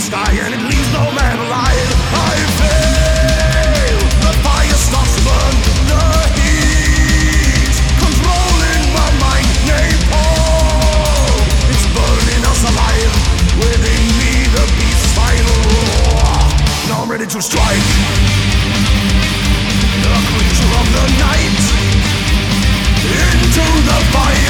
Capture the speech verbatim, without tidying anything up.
sky and it leaves no man alive. I feel the fire starts to burn, the heat controlling my mind. Napalm, it's burning us alive. Within me the beast's final roar. Now I'm ready to strike, the creature of the night, into the fire.